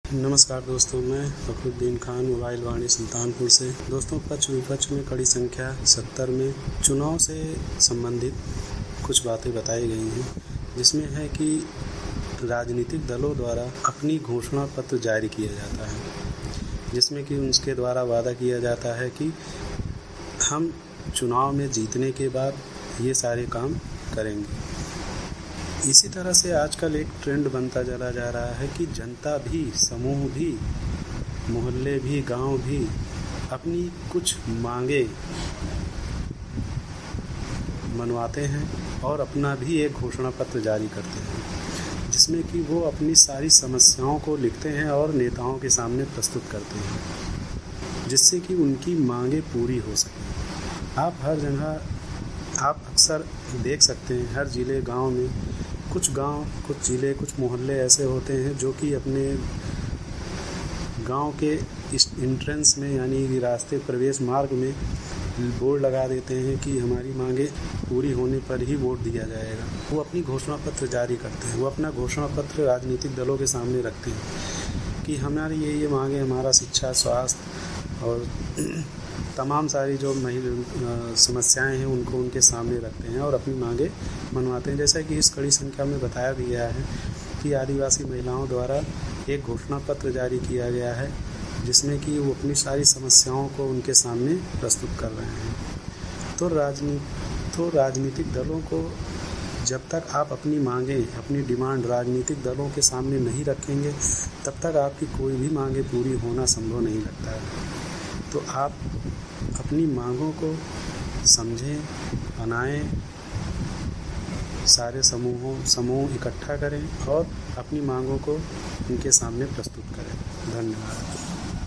नमस्कार दोस्तों, मैं फखरुद्दीन खान मोबाइल वाणी सुल्तानपुर से। दोस्तों, पक्ष विपक्ष में कड़ी संख्या 70 में चुनाव से संबंधित कुछ बातें बताई गई हैं, जिसमें है कि राजनीतिक दलों द्वारा अपनी घोषणा पत्र जारी किया जाता है, जिसमें कि उसके द्वारा वादा किया जाता है कि हम चुनाव में जीतने के बाद ये सारे काम करेंगे। इसी तरह से आजकल एक ट्रेंड बनता चला जा रहा है कि जनता भी, समूह भी, मोहल्ले भी, गांव भी अपनी कुछ मांगे मनवाते हैं और अपना भी एक घोषणा पत्र जारी करते हैं, जिसमें कि वो अपनी सारी समस्याओं को लिखते हैं और नेताओं के सामने प्रस्तुत करते हैं, जिससे कि उनकी मांगे पूरी हो सकें। आप हर जगह आप अक्सर देख सकते हैं, हर ज़िले, गांव में कुछ ज़िले, कुछ मोहल्ले ऐसे होते हैं जो कि अपने गांव के इस एंट्रेंस में, यानी रास्ते प्रवेश मार्ग में बोर्ड लगा देते हैं कि हमारी मांगे पूरी होने पर ही वोट दिया जाएगा। वो अपनी घोषणा पत्र जारी करते हैं, वो अपना घोषणा पत्र राजनीतिक दलों के सामने रखते हैं कि हमारी ये मांगे, हमारा शिक्षा, स्वास्थ्य और तमाम सारी जो समस्याएं हैं उनको उनके सामने रखते हैं और अपनी मांगे मनवाते हैं। जैसा कि इस कड़ी संख्या में बताया भी गया है कि आदिवासी महिलाओं द्वारा एक घोषणा पत्र जारी किया गया है, जिसमें कि वो अपनी सारी समस्याओं को उनके सामने प्रस्तुत कर रहे हैं। तो राजनीतिक दलों को जब तक आप अपनी मांगे, अपनी डिमांड राजनीतिक दलों के सामने नहीं रखेंगे, तब तक आपकी कोई भी मांगे पूरी होना संभव नहीं लगता है। तो आप अपनी मांगों को समझें, बनाएं, सारे समूह इकट्ठा करें और अपनी मांगों को उनके सामने प्रस्तुत करें। धन्यवाद।